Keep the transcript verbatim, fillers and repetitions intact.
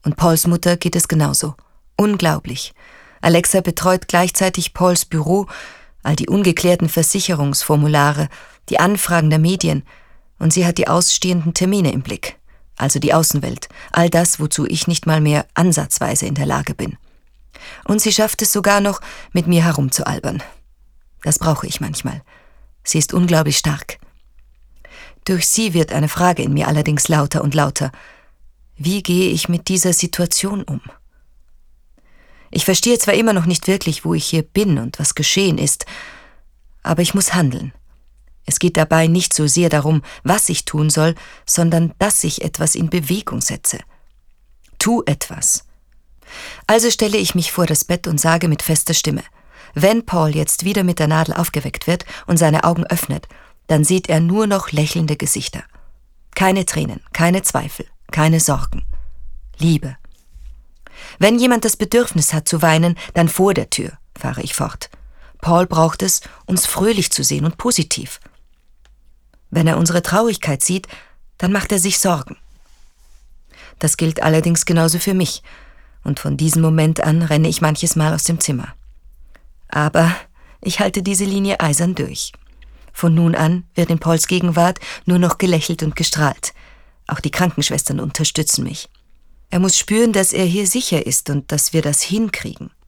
Und Pauls Mutter geht es genauso. Unglaublich. Alexa betreut gleichzeitig Pauls Büro, all die ungeklärten Versicherungsformulare, die Anfragen der Medien, und sie hat die ausstehenden Termine im Blick, also die Außenwelt, all das, wozu ich nicht mal mehr ansatzweise in der Lage bin. Und sie schafft es sogar noch, mit mir herumzualbern. Das brauche ich manchmal. Sie ist unglaublich stark. Durch sie wird eine Frage in mir allerdings lauter und lauter. Wie gehe ich mit dieser Situation um? Ich verstehe zwar immer noch nicht wirklich, wo ich hier bin und was geschehen ist, aber ich muss handeln. Es geht dabei nicht so sehr darum, was ich tun soll, sondern dass ich etwas in Bewegung setze. Tu etwas. Also stelle ich mich vor das Bett und sage mit fester Stimme: Wenn Paul jetzt wieder mit der Nadel aufgeweckt wird und seine Augen öffnet, dann sieht er nur noch lächelnde Gesichter. Keine Tränen, keine Zweifel, keine Sorgen. Liebe. Wenn jemand das Bedürfnis hat zu weinen, dann vor der Tür, fahre ich fort. Paul braucht es, uns fröhlich zu sehen und positiv. Wenn er unsere Traurigkeit sieht, dann macht er sich Sorgen. Das gilt allerdings genauso für mich, und von diesem Moment an renne ich manches Mal aus dem Zimmer. Aber ich halte diese Linie eisern durch. Von nun an wird in Pauls Gegenwart nur noch gelächelt und gestrahlt. Auch die Krankenschwestern unterstützen mich. Er muss spüren, dass er hier sicher ist und dass wir das hinkriegen.